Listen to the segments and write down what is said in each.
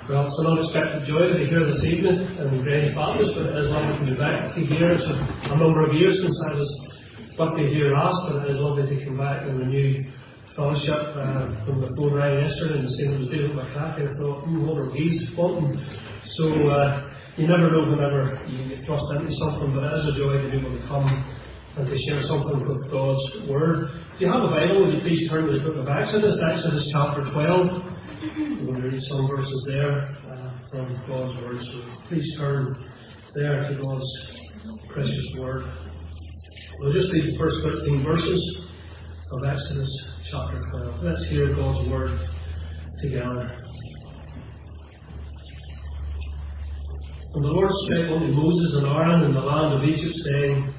Well, it's an unexpected joy to be here this evening in Granny Baptist, but it is lovely to be back to here. It's a number of years since I was lucky here last, but it is lovely to come back in the new fellowship from the phone rang yesterday and saying it was David McCracken. I thought, what are these wanting? So you never know whenever you thrust into something, but it is a joy to be able to come and to share something with God's Word. If you have a Bible, would you please turn to the book of Exodus, Exodus chapter 12. We're going to read some verses there from God's Word. So please turn there to God's precious Word. We'll just read the first 13 verses of Exodus chapter 12. Let's hear God's Word together. And the Lord spake unto Moses and Aaron in the land of Egypt, saying,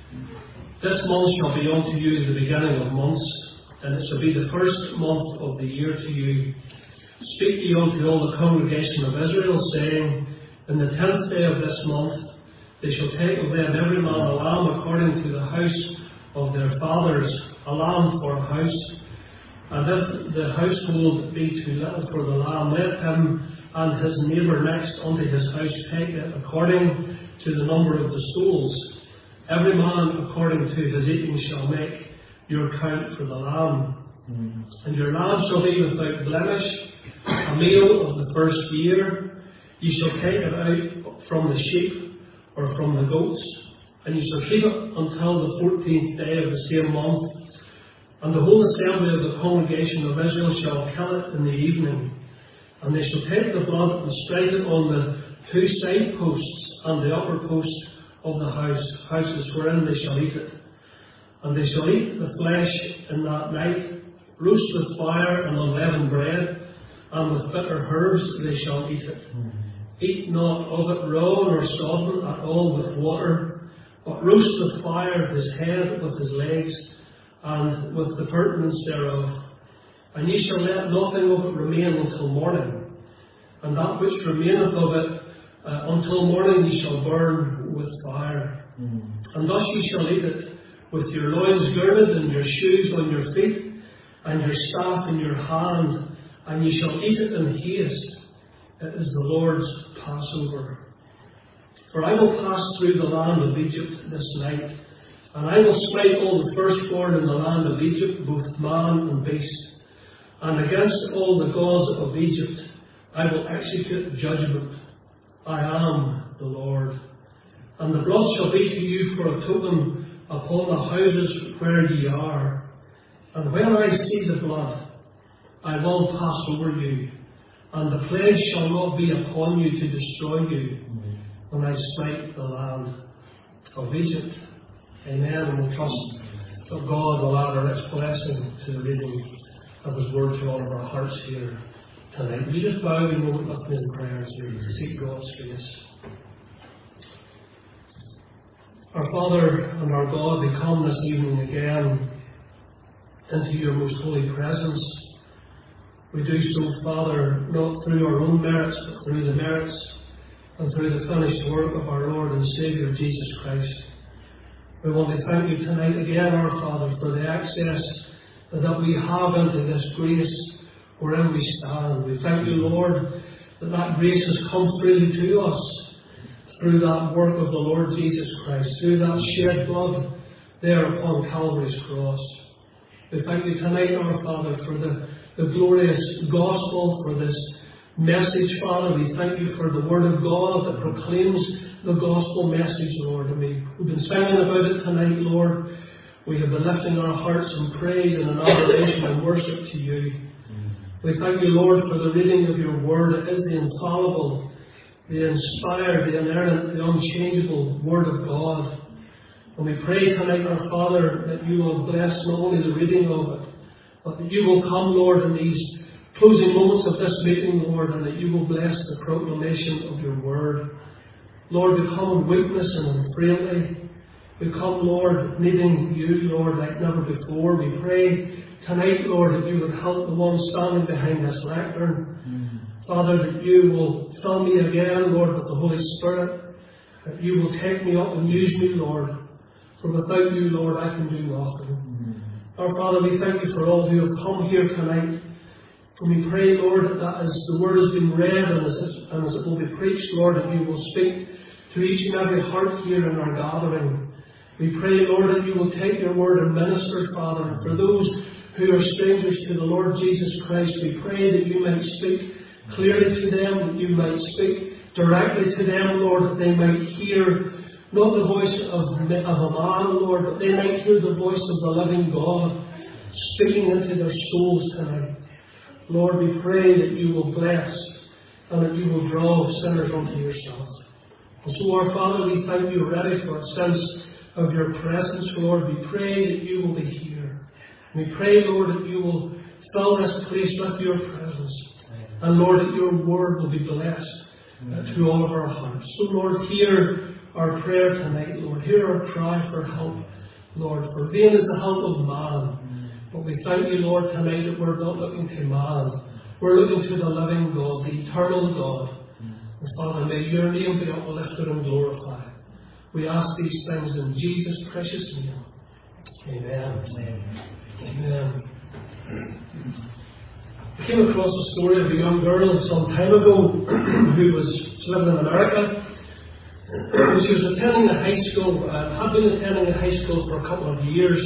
This month shall be unto you the beginning of months, and it shall be the first month of the year to you. Speak ye unto all the congregation of Israel, saying, In the 10th day of this month they shall take of them every man a lamb according to the house of their fathers, a lamb for a house. And if the household be too little for the lamb, let him and his neighbour next unto his house take it according to the number of the souls. Every man according to his eating shall make your count for the lamb. And your lamb shall be without blemish, a meal of the first year. Ye shall take it out from the sheep or from the goats, and ye shall keep it until the 14th day of the same month. And the whole assembly of the congregation of Israel shall kill it in the evening. And they shall take the blood and strike it on the two side posts and the upper post of the houses wherein they shall eat it. And they shall eat the flesh in that night, roast with fire and unleavened bread, and with bitter herbs they shall eat it. Eat not of it raw nor sodden at all with water, but roast with fire his head with his legs, and with the purtenance thereof. And ye shall let nothing of it remain until morning. And that which remaineth of it until morning ye shall burn with fire. And thus ye shall eat it, with your loins girded, and your shoes on your feet, and your staff in your hand, and ye shall eat it in haste. It is the Lord's Passover. For I will pass through the land of Egypt this night, and I will smite all the firstborn in the land of Egypt, both man and beast. And against all the gods of Egypt I will execute judgment. I am the Lord. And the blood shall be to you for a token upon the houses where ye are. And when I see the blood, I will pass over you, and the plague shall not be upon you to destroy you when I smite the land of Egypt. Amen. And we'll trust that God will add a rich blessing to the reading of His Word to all of our hearts here tonight. Will you just bow a moment with me in prayer as we seek God's face? Our Father and our God, we come this evening again into your most holy presence. We do so, Father, not through our own merits, but through the merits and through the finished work of our Lord and Saviour Jesus Christ. We want to thank you tonight again, our Father, for the access that we have into this grace wherein we stand. We thank you, Lord, that grace has come freely to us through that work of the Lord Jesus Christ, through that shed blood there upon Calvary's cross. We thank you tonight, our Father, for the glorious gospel, for this message, Father. We thank you for the Word of God that proclaims the gospel message, Lord. And we've been singing about it tonight, Lord. We have been lifting our hearts in praise and in adoration and worship to you. We thank you, Lord, for the reading of your Word. It is the infallible, the inspired, the inerrant, the unchangeable Word of God. And we pray tonight, our Father, that you will bless not only the reading of it, but that you will come, Lord, in these closing moments of this meeting, Lord, and that you will bless the proclamation of your Word. Lord, we come in weakness and in frailty. We come, Lord, needing you, Lord, like never before. We pray tonight, Lord, that you would help the one standing behind this lectern. Father, that you will fill me again, Lord, with the Holy Spirit. That you will take me up and use me, Lord. For without you, Lord, I can do nothing. Our Father, we thank you for all who have come here tonight And we pray, Lord, that as the word has been read and as it will be preached, Lord, that you will speak to each and every heart here in our gathering. We pray, Lord, that you will take your word and minister, Father. And for those who are strangers to the Lord Jesus Christ, we pray that you might speak clearly to them, that you might speak directly to them, Lord, that they might hear not the voice of a man, Lord, but they might hear the voice of the living God speaking into their souls tonight. Lord, we pray that you will bless and that you will draw sinners unto yourself. And so, our Father, we thank you already for a sense of your presence, Lord. We pray that you will be here. We pray, Lord, that you will fill this place with your presence. And, Lord, that your word will be blessed to all of our hearts. So, Lord, hear our prayer tonight, Lord. Hear our cry for help, Lord. For vain is the help of man. But we thank you, Lord, tonight that we're not looking to man. We're looking to the living God, the eternal God. And Father, may your name be uplifted and glorified. We ask these things in Jesus' precious name. Amen. Amen. I came across the story of a young girl some time ago who was living in America. She was attending a high school, had been attending a high school for a couple of years.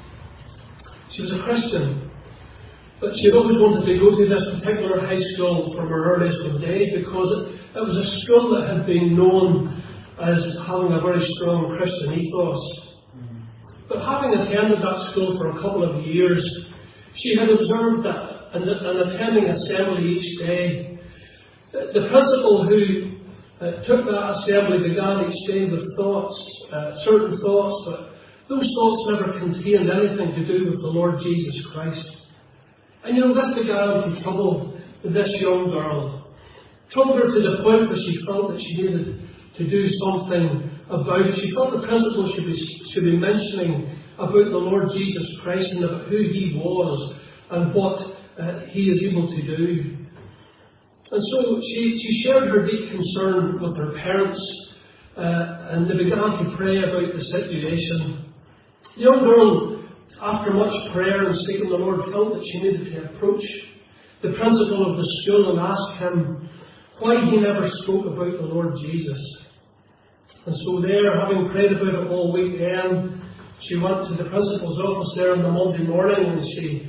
She was a Christian, but she had always wanted to go to this particular high school from her earliest of days because it was a school that had been known as having a very strong Christian ethos. But having attended that school for a couple of years, she had observed that and attending assembly each day, the principal who took that assembly began each day with thoughts, certain thoughts, but those thoughts never contained anything to do with the Lord Jesus Christ. And this began to trouble this young girl. Troubled her to the point where she felt that she needed to do something about it. She felt the principal should be mentioning about the Lord Jesus Christ and about who he was and what he is able to do. And so she shared her deep concern with her parents and they began to pray about the situation. The young girl, after much prayer and seeking the Lord, felt that she needed to approach the principal of the school and ask him why he never spoke about the Lord Jesus. And so there, having prayed about it all weekend, she went to the principal's office there on the Monday morning and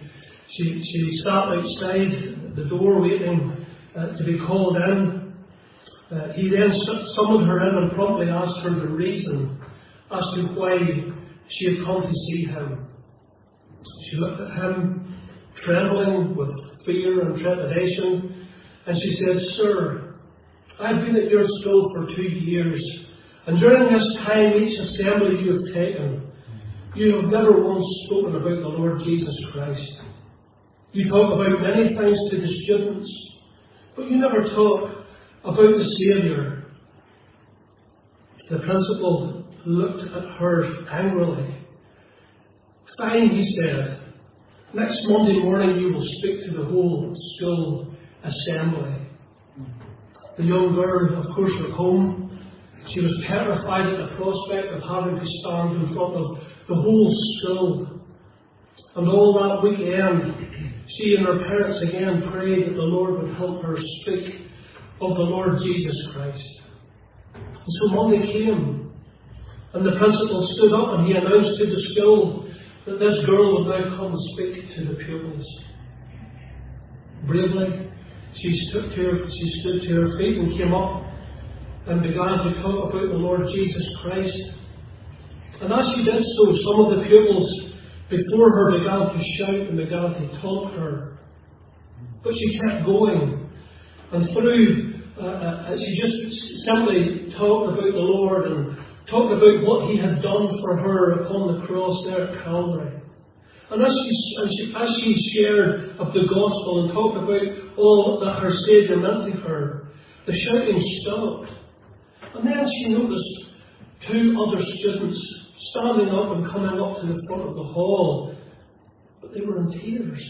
she sat outside the door waiting to be called in. He then summoned her in and promptly asked her the reason as to why she had come to see him. She looked at him, trembling with fear and trepidation, and she said, "Sir, I've been at your school for 2 years, and during this time, each assembly you have taken, you have never once spoken about the Lord Jesus Christ. You talk about many things to the students, but you never talk about the Saviour." The principal looked at her angrily. "Fine," he said. "Next Monday morning you will speak to the whole school assembly." The young girl, of course, went home. She was petrified at the prospect of having to stand in front of the whole school. And all that weekend, she and her parents again prayed that the Lord would help her speak of the Lord Jesus Christ. And so Monday came, and the principal stood up and he announced to the school that this girl would now come and speak to the pupils. Bravely, she stood to her feet and came up and began to talk about the Lord Jesus Christ. And as she did so, some of the pupils before her began to shout and began to taunt her. But she kept going. And through, she just simply talked about the Lord and talked about what he had done for her upon the cross there at Calvary. And as she shared of the gospel and talked about all that her Saviour meant to her, the shouting stopped. And then she noticed 2 other students standing up and coming up to the front of the hall, but they were in tears.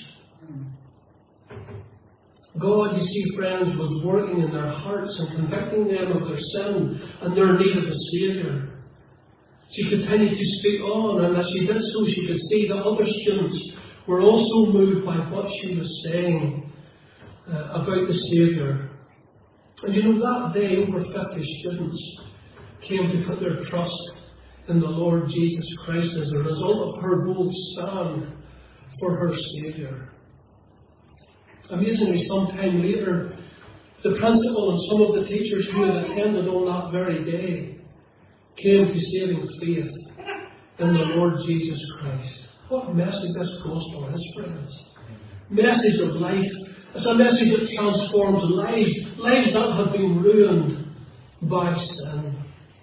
God, you see, friends, was working in their hearts and convicting them of their sin and their need of a Saviour. She continued to speak on, and as she did so, she could see that other students were also moved by what she was saying. about the Saviour. And you know, that day over 50 students came to put their trust in the Lord Jesus Christ as a result of her bold stand for her Saviour. Amazingly, sometime later, the principal and some of the teachers who had attended on that very day came to saving faith in the Lord Jesus Christ. What a message this gospel is, friends. Message of life. It's a message that transforms lives. Lives that have been ruined by sin.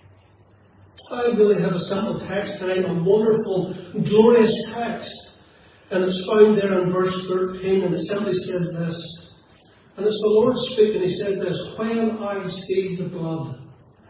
I really have a simple text tonight, a wonderful, glorious text. And it's found there in verse 13, and it simply says this. And it's the Lord speaking, He says this: when I see the blood,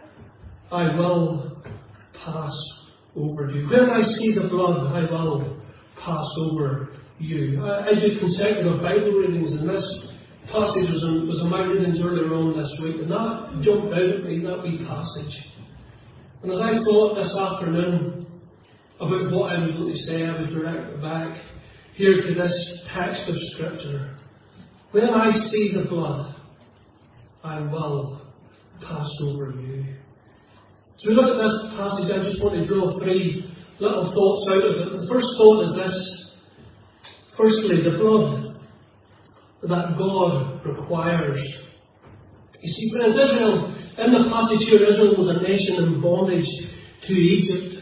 I will pass over you. When I see the blood, I will pass over you. I do consecutive Bible readings, and this passage was in my readings earlier on this week, and that jumped out at me, that wee passage. And as I thought this afternoon about what I was going to say, I was directed back here to this text of Scripture. When I see the blood, I will pass over you. So we look at this passage, I just want to draw 3 little thoughts out of it. The first thought is this. Firstly, the blood that God requires. You see, friends, Israel, in the passage here, Israel was a nation in bondage to Egypt.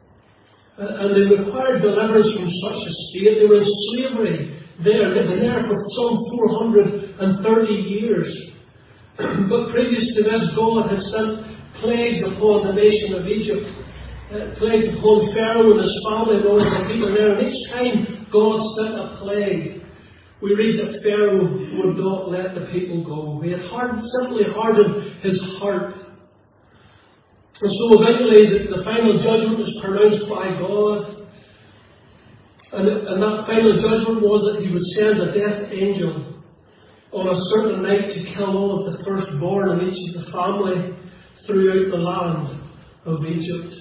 And they required deliverance from such a state. They were in slavery there. They've been there for some 430 years. But previous to this, God had sent plagues upon the nation of Egypt. Plagues upon Pharaoh and his family and all the people there. And each time God sent a plague, we read that Pharaoh would not let the people go. He had simply hardened his heart. And so eventually the final judgment was pronounced by God. And that final judgment was that He would send a death angel on a certain night to kill all of the firstborn in each of the family throughout the land of Egypt.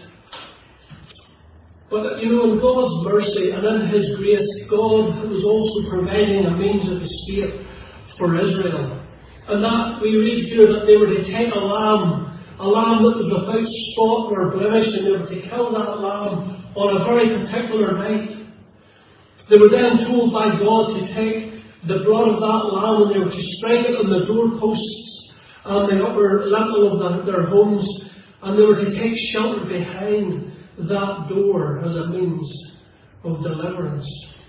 But, you know, in God's mercy and in His grace, God was also providing a means of escape for Israel. And that we read here that they were to take a lamb that was without spot or blemish, and they were to kill that lamb on a very particular night. They were then told by God to take the blood of that lamb and they were to strike it on the doorposts and the upper level of their homes, and they were to take shelter behind that door as a means of deliverance.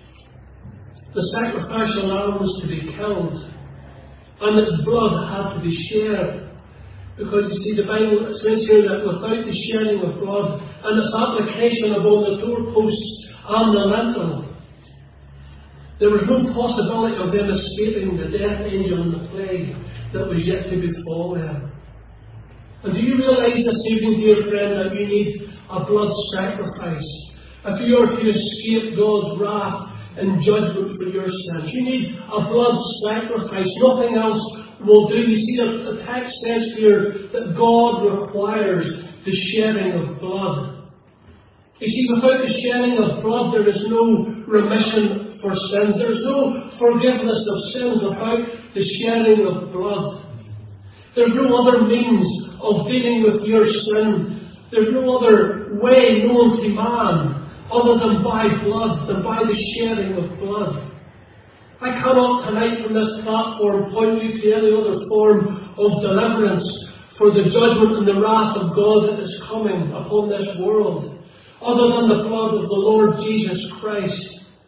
The sacrificial lamb was to be killed, and its blood had to be shed. Because you see, the Bible says here that without the shedding of blood and its application upon the doorposts and the lintel, there was no possibility of them escaping the death angel and the plague that was yet to befall them. And do you realise this evening, dear friend, that you need a blood sacrifice if you are to escape God's wrath and judgment for your sins? You need a blood sacrifice. Nothing else will do. You see, the text says here that God requires the shedding of blood. You see, without the shedding of blood, there is no remission for sins. There is no forgiveness of sins without the shedding of blood. There's no other means of dealing with your sin. There's no other way known to man other than by blood, than by the shedding of blood. I cannot tonight from this platform point you to any other form of deliverance for the judgment and the wrath of God that is coming upon this world, other than the blood of the Lord Jesus Christ.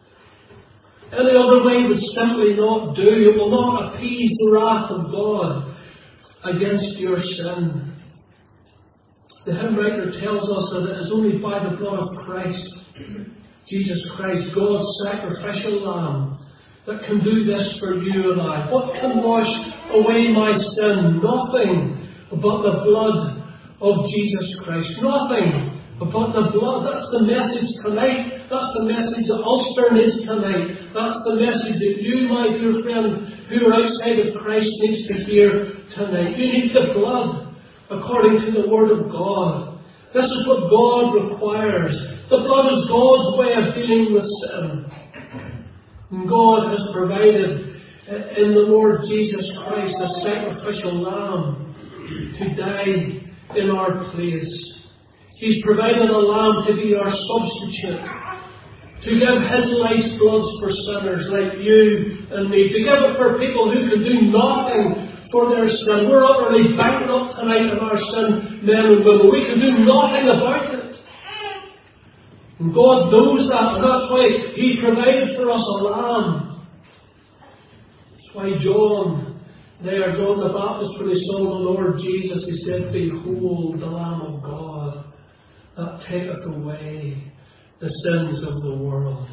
Any other way would simply not do. It will not appease the wrath of God against your sin. The hymn writer tells us that it is only by the blood of Christ, Jesus Christ, God's sacrificial lamb, that can do this for you and I. What can wash away my sin? Nothing but the blood of Jesus Christ. Nothing but the blood. That's the message tonight. That's the message that Ulster needs tonight. That's the message that you, my dear friend, who are outside of Christ, needs to hear tonight. You need the blood according to the Word of God. This is what God requires. The blood is God's way of dealing with sin. And God has provided in the Lord Jesus Christ, the sacrificial Lamb who died in our place. He's provided a Lamb to be our substitute, to give His life's blood for sinners like you and me, to give it for people who can do nothing for their sin. We're utterly bankrupt tonight in our sin, men and women. We can do nothing about it. And God knows that, and that's why He provided for us a Lamb. That's why John the Baptist, when he saw the Lord Jesus, he said, "Behold, the Lamb of God, that taketh away the sins of the world."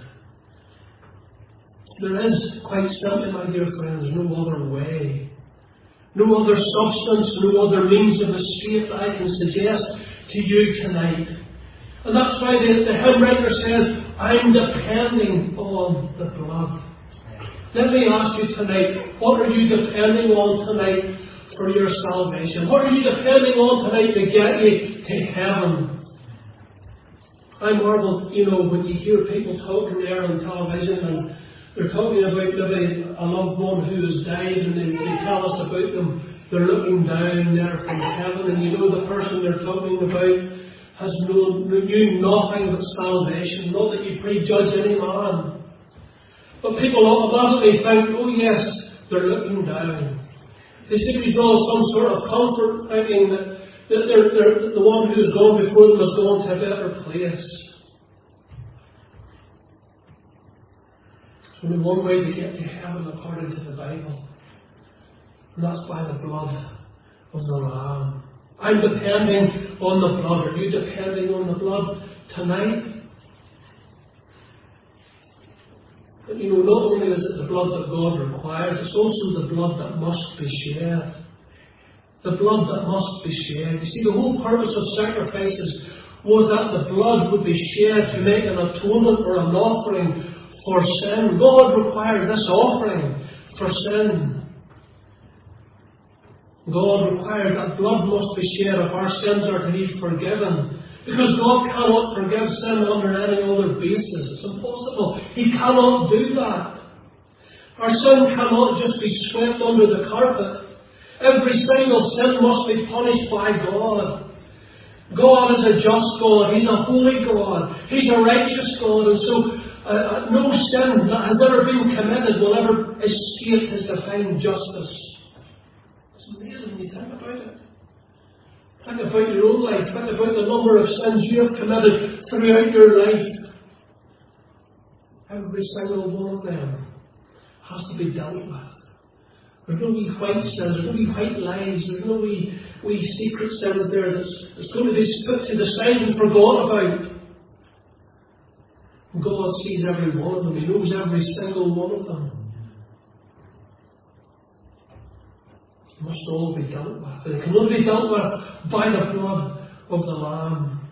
There is, quite simply, my dear friends, no other way, no other substance, no other means of escape that I can suggest to you tonight. And that's why the hymn writer says, "I'm depending on the blood." Let me ask you tonight, what are you depending on tonight for your salvation? What are you depending on tonight to get you to heaven? I marvel, when you hear people talking there on television, and they're talking about maybe a loved one who has died, and they tell us about them. They're looking down there from heaven, and the person they're talking about knew nothing but salvation. Not that you prejudge any man. But people automatically think, oh yes, they're looking down. They seem to draw some sort of comfort, thinking that the one who has gone before them has gone to a better place. There's only one way to get to heaven according to the Bible, and that's by the blood of the Lamb. I'm depending on the blood. Are you depending on the blood tonight? But not only is it the blood that God requires, it's also the blood that must be shed. The blood that must be shed. You see, the whole purpose of sacrifices was that the blood would be shed to make an atonement or an offering for sin. God requires this offering for sin. God requires that blood must be shed if our sins are to be forgiven. Because God cannot forgive sin under any other basis. It's impossible. He cannot do that. Our sin cannot just be swept under the carpet. Every single sin must be punished by God. God is a just God. He's a holy God. He's a righteous God. And so no sin that has ever been committed will ever escape His divine justice. It's amazing when you think about it. Think about your own life. Think about the number of sins you have committed throughout your life. Every single one of them has to be dealt with. There's no wee white sins, there's no wee white lies, there's no wee secret sins there that's going to be put to the side and forgot about. God sees every one of them. He knows every single one of them. They must all be dealt with. They can only be dealt with by the blood of the Lamb.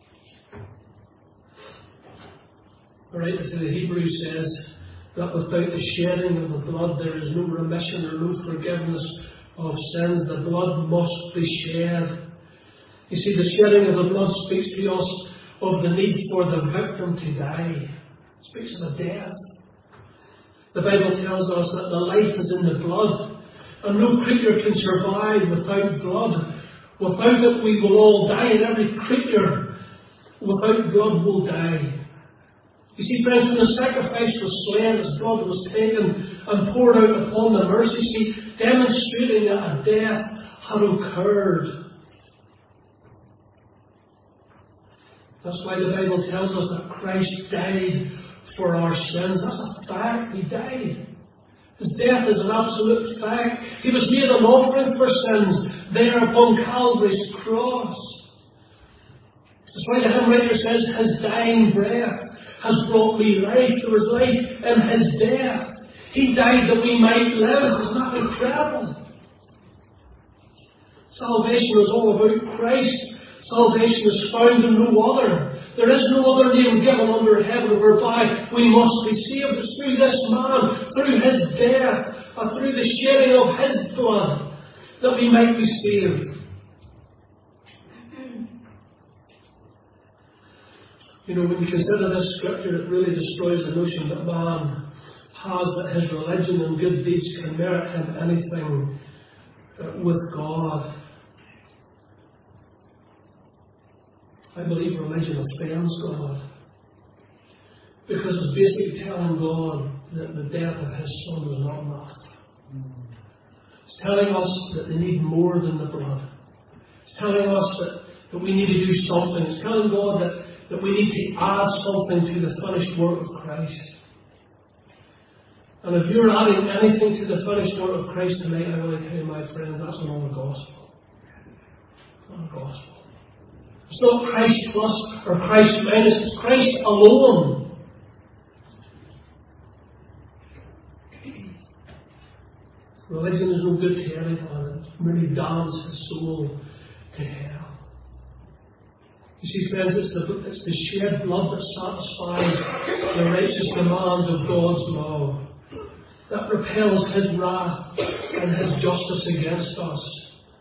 The writer to the Hebrews says that without the shedding of the blood there is no remission or no forgiveness of sins. The blood must be shed. You see, the shedding of the blood speaks to us of the need for the victim to die. It speaks of the death. The Bible tells us that the life is in the blood. And no creature can survive without blood. Without it we will all die, and every creature without blood will die. You see, friends, when the sacrifice was slain, His blood was taken and poured out upon the mercy seat, demonstrating that a death had occurred. That's why the Bible tells us that Christ died for our sins. That's a fact. He died. His death is an absolute fact. He was made an offering for sins there upon Calvary's cross. That's why the hymn writer says, His dying breath has brought me life. There was life in His death. He died that we might live. Isn't that incredible? Salvation is all about Christ. Salvation is found in no other. There is no other name given under heaven whereby we must be saved. It's through this man, through His death, and through the shedding of His blood that we might be saved. When you consider this scripture, it really destroys the notion that man has that his religion and good deeds can merit him anything with God. I believe religion offends God, because it's basically telling God that the death of his Son was not enough. It's telling us that they need more than the blood. It's telling us that we need to do something. It's telling God that we need to add something to the finished work of Christ. And if you're adding anything to the finished work of Christ tonight, I want to tell you, my friends, that's not the gospel. It's not the gospel. It's not Christ plus or Christ minus. It's Christ alone. Religion is no good to anyone. It merely damns his soul to hell. You see, friends, it's the shed blood that satisfies the righteous demands of God's law, that repels his wrath and his justice against us.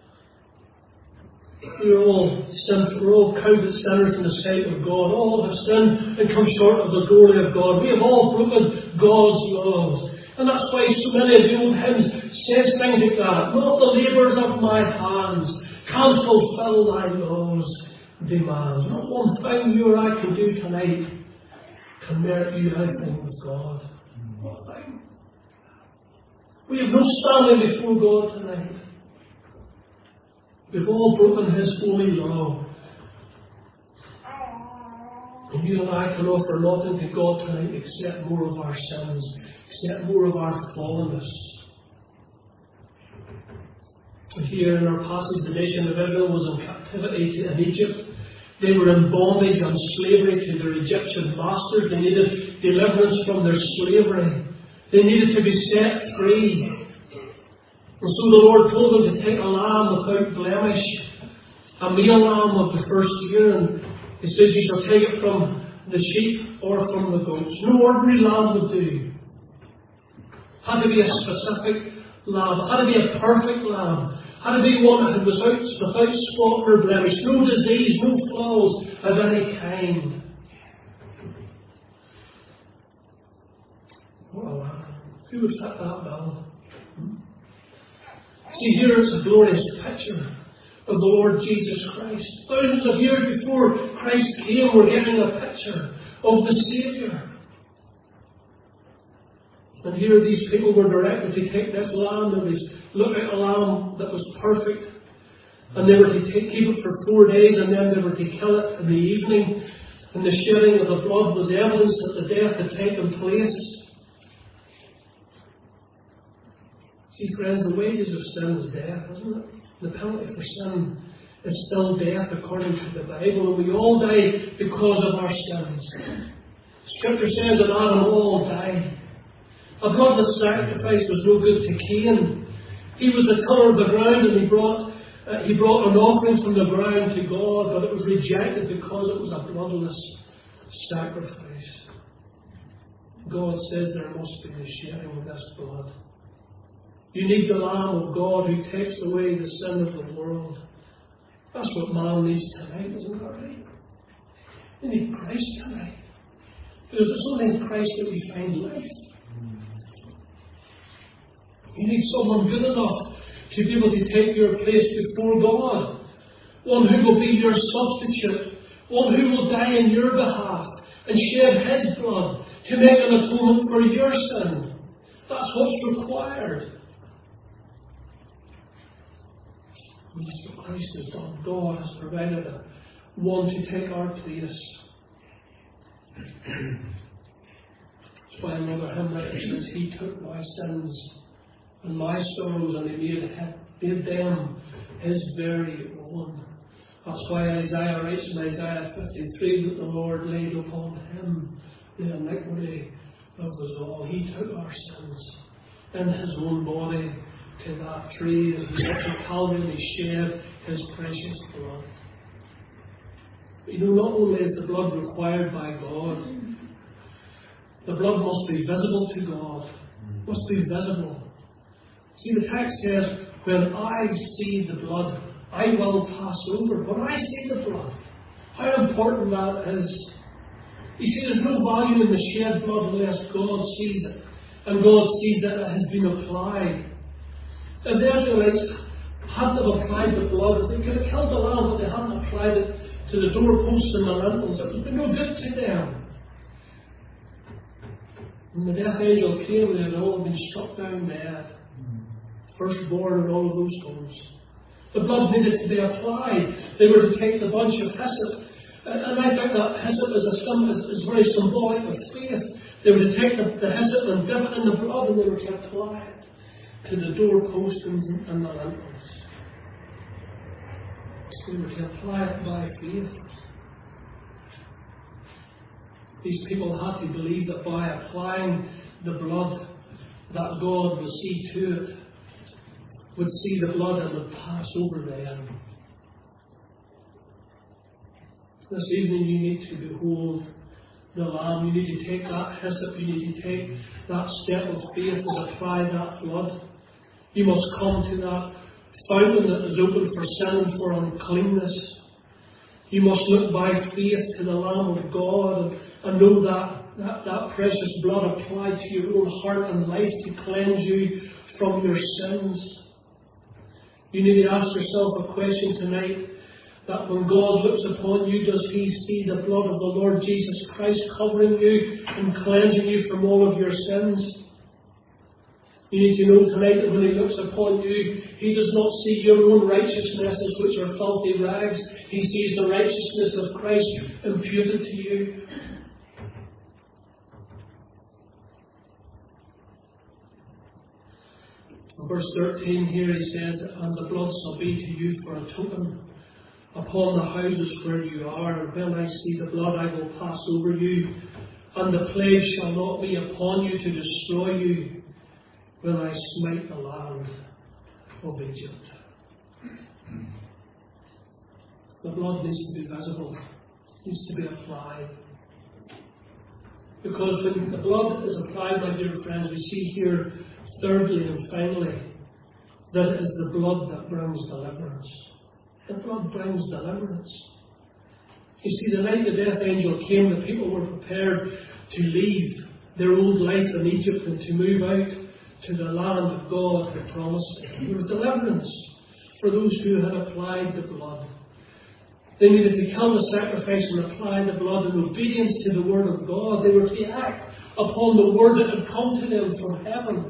We're all counted sinners in the sight of God. All have sinned and come short of the glory of God. We have all broken God's laws. And that's why so many of the old hymns says things like that. Not the labours of my hands can fulfil thy laws' demands. Not one thing you or I can do tonight can merit you anything with God. One thing. We have no standing before God tonight. We've all broken his holy law. And you and I can offer nothing to God tonight except more of our sins, except more of our fallenness. Here in our passage, the nation of Israel was in captivity in Egypt. They were in bondage and slavery to their Egyptian masters. They needed deliverance from their slavery. They needed to be set free. And so the Lord told them to take a lamb without blemish, a male lamb of the first year, and He says, you shall take it from the sheep or from the goats. No ordinary lamb would do. It had to be a specific lamb. It had to be a perfect lamb. It had to be one that was without spot or blemish. No disease, no flaws of any kind. What a lamb. Who would fit that bill? See, here it's a glorious picture of the Lord Jesus Christ. Thousands of years before Christ came, we're getting a picture of the Saviour. And here these people were directed to take this lamb and look at a lamb that was perfect. And they were to keep it for 4 days, and then they were to kill it in the evening. And the shedding of the blood was evidence that the death had taken place. See, friends, the wages of sin is death, isn't it? The penalty for sin is still death according to the Bible, and we all die because of our sins. Scripture says that Adam all died. A bloodless sacrifice was no good to Cain. He was the tiller of the ground, and he brought an offering from the ground to God, but it was rejected because it was a bloodless sacrifice. God says there must be the shedding of this blood. You need the Lamb of God who takes away the sin of the world. That's what man needs tonight, isn't it right? We need Christ tonight. Because it's only in Christ that we find life. You need someone good enough to be able to take your place before God. One who will be your substitute. One who will die in your behalf and shed his blood to make an atonement for your sin. That's what's required. That's what Christ has done. God has provided one to take our place. That's why another hymn writer says, He took my sins and my sorrows, and He made them His very own. That's why Isaiah writes in Isaiah 53 that the Lord laid upon Him the iniquity of us all. He took our sins in His own body to that tree, and He went to Calvary and He shed His precious blood. But you know, not only is the blood required by God, the blood must be visible to God. It must be visible. See, the text says, when I see the blood, I will pass over. When I see the blood, how important that is. You see, there's no value in the shed blood unless God sees it. And God sees that it has been applied. And the Israelites hadn't have applied the blood. They could have killed the lamb, but they hadn't applied it to the doorposts and the lintels. It would be no good to them. When the death angel came, they had all been struck down dead. Firstborn in all of those homes. The blood needed to be applied. They were to take the bunch of hyssop. And I think that hyssop is very symbolic of faith. They were to take the hyssop and dip it in the blood, and they were to apply it to the doorposts and the lintels. They were to apply it by faith. These people had to believe that by applying the blood, that God would see to it, would see the blood and would pass over them. This evening you need to behold the Lamb. You need to take that hyssop. You need to take that step of faith and apply that blood. You must come to that fountain that is open for sin and for uncleanness. You must look by faith to the Lamb of God and know that precious blood applied to your own heart and life to cleanse you from your sins. You need to ask yourself a question tonight, that when God looks upon you, does He see the blood of the Lord Jesus Christ covering you and cleansing you from all of your sins? You need to know tonight that when He looks upon you, He does not see your own righteousnesses, which are filthy rags. He sees the righteousness of Christ imputed to you. In verse 13 here He says, "And the blood shall be to you for a token upon the houses where you are. And when I see the blood, I will pass over you, and the plague shall not be upon you to destroy you when I smite the land of Egypt." The blood needs to be visible, needs to be applied. Because when the blood is applied, my dear friends, we see here, thirdly and finally, that it is the blood that brings deliverance. The blood brings deliverance. You see, the night the death angel came, the people were prepared to leave their old life in Egypt and to move out to the land of God who promised them. There was deliverance for those who had applied the blood. They needed to kill the sacrifice and apply the blood in obedience to the word of God. They were to act upon the word that had come to them from heaven.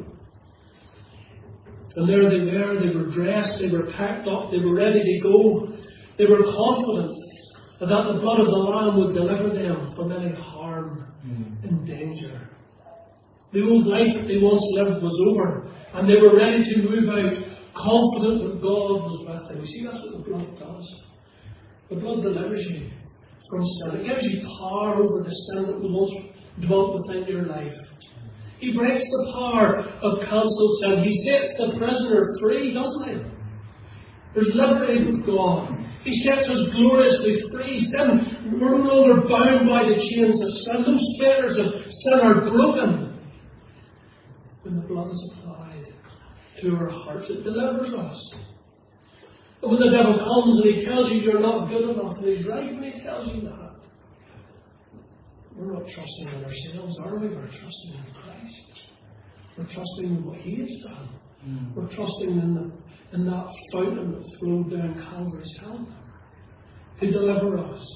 And there they were dressed, they were packed up, they were ready to go. They were confident that the blood of the Lamb would deliver them from any harm and danger. The old life that they once lived was over, and they were ready to move out, confident that God was with them. You see, that's what the blood does. The blood delivers you from sin. It gives you power over the sin that was dwelt within your life. He breaks the power of cancelled sin. He sets the prisoner free, doesn't He? There's liberty with God. He sets us gloriously free. Sin, we're no longer bound by the chains of sin. Those fetters of sin are broken when the blood is applied to our hearts. It delivers us. And when the devil comes and he tells you you're not good enough, and he's right when he tells you that, we're not trusting in ourselves, are we? We're trusting in Christ. We're trusting in what He has done. We're trusting in that fountain that flowed down Calvary's Hill to deliver us.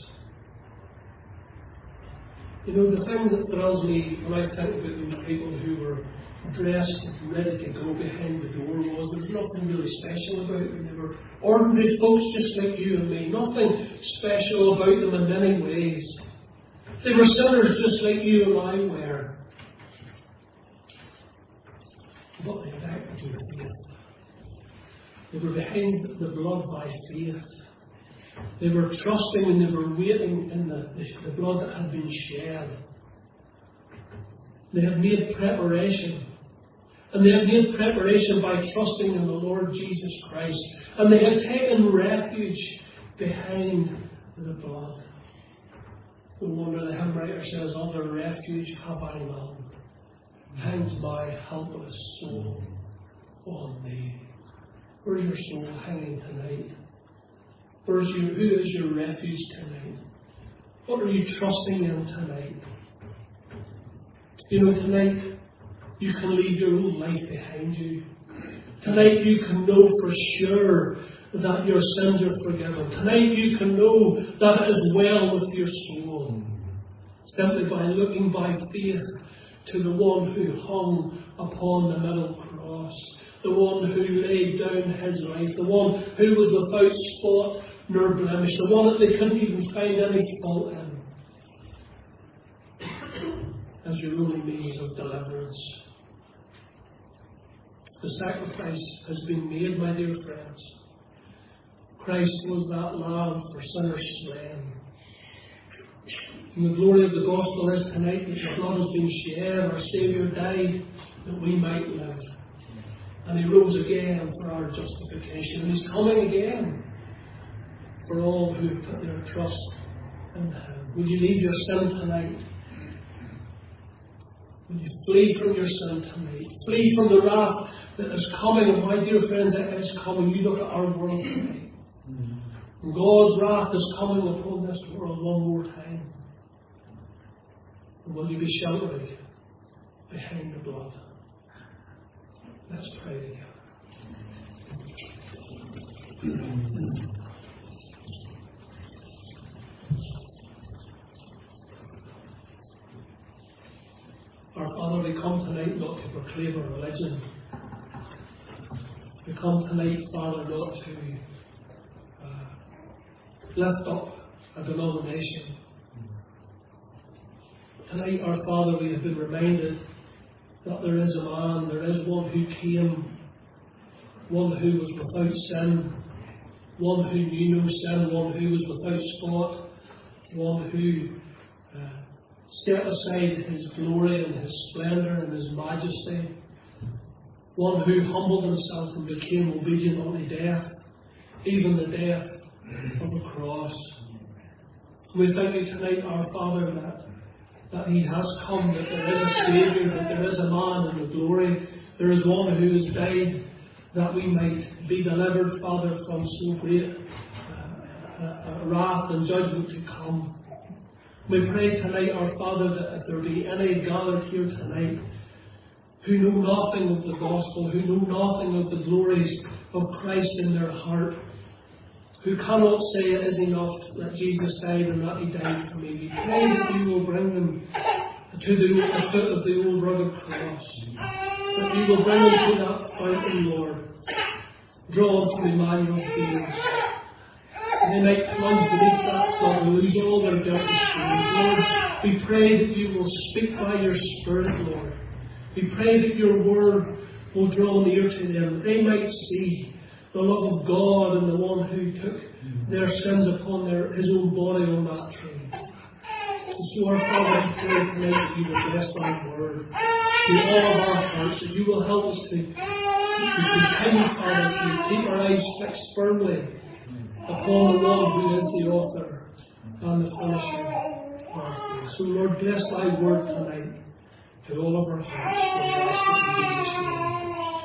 You know, the thing that thrills me when I think about those people who were dressed and ready to go behind the door was there's nothing really special about them. They were ordinary folks just like you and me. Nothing special about them in many ways. They were sinners just like you and I were. But they acted with faith. They were behind the blood by faith. They were trusting and they were waiting in the blood that had been shed. They had made preparation. And they had made preparation by trusting in the Lord Jesus Christ. And they had taken refuge behind the blood. No wonder the hymn writer says, "Other refuge have I none. Hangs my helpless soul on Thee." Where's your soul hanging tonight? Who is your refuge tonight? What are you trusting in tonight? You know, tonight, you can leave your old life behind you. Tonight you can know for sure that your sins are forgiven. Tonight you can know that it is well with your soul. Simply by looking by faith to the one who hung upon the middle cross. The one who laid down his life. The one who was without spot nor blemish. The one that they couldn't even find any fault in. As your only means of deliverance. The sacrifice has been made, my dear friends. Christ was that lamb for sinners slain. And the glory of the gospel is tonight that His blood has been shed, our Saviour died that we might live. And He rose again for our justification. And He's coming again for all who have put their trust in Him. Would you leave your sin tonight? Would you flee from your sin tonight? Flee from the wrath that is coming. And my dear friends, it is coming. You look at our world tonight. And God's wrath is coming upon this world one more time. And will you be sheltered behind the blood? Let's pray together. Our Father, we come tonight not to proclaim a religion. We come tonight, Father, not to lift up a denomination. Tonight, our Father, we have been reminded that there is a man, there is one who came, one who was without sin, one who knew no sin, one who was without spot, one who set aside his glory and his splendour and his majesty, one who humbled himself and became obedient unto death, even the death of the cross. We thank you tonight, our Father, that He has come, that there is a Saviour, that there is a man in the glory. There is one who has died that we might be delivered, Father, from so great wrath and judgment to come. We pray tonight, our Father, that if there be any gathered here tonight who know nothing of the gospel, who know nothing of the glories of Christ in their heart, who cannot say it is enough that Jesus died and that He died for me, we pray that You will bring them to the foot of the old rugged cross, that You will bring them to that fountain, Lord, drawn from Emmanuel's fields. And they might plunge beneath that flood and lose all their guilty sins. Lord, we pray that You will speak by Your Spirit, Lord. We pray that Your word will draw near to them, that they might see the love of God and the one who took their sins upon His own body on that tree. And so, our Father, we pray tonight that You will bless Thy word to all of our hearts, that You will help us to continue, Father, to keep our eyes fixed firmly upon the one who is the author and the finisher of our faith. So, Lord, bless Thy word tonight to all of our hearts. We ask it in Jesus' name.